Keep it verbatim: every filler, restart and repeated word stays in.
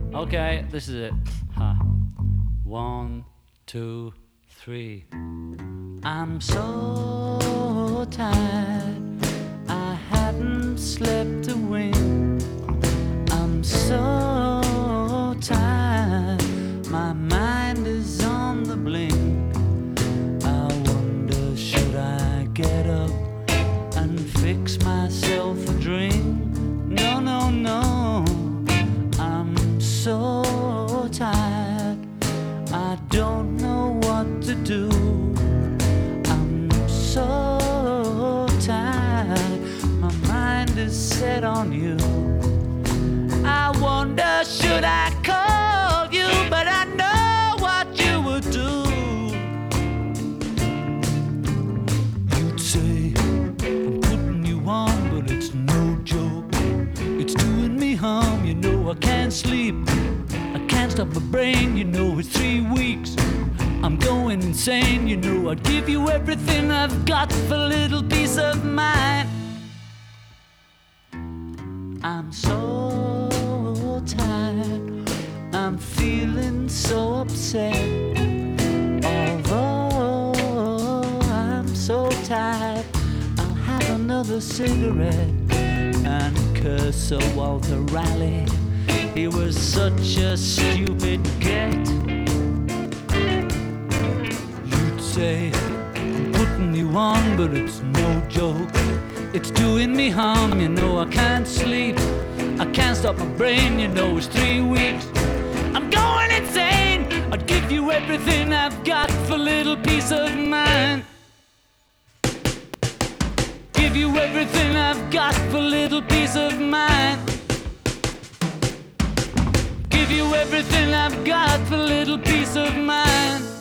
Okay, this is it. Ha. One, two, three. I'm so tired, I haven't slept a wink. I'm so tired, my mind is on the blink. I wonder, should I get up and fix myself a drink? No, no, no, I'm so tired, I don't know what to do. I'm so tired, my mind is set on you. I wonder, should I call you, but I know what you would do. You'd say, I'm putting you on, but it's no joke. It's doing me harm, you know I can't sleep, I can't stop my brain, you know it's three weeks, I'm going insane, you know I'd give you everything I've got for a little peace of mind. I'm so tired, I'm feeling so upset. Although I'm so tired, I'll have another cigarette and curse Sir Walter Raleigh. He was such a stupid get. You'd say, I'm putting you on, but it's no joke. It's doing me harm, you know I can't sleep, I can't stop my brain, you know it's three weeks, I'm going insane. I'd give you everything I've got for a little peace of mind. Give you everything I've got for a little peace of mind. Give you everything I've got for a little peace of mind.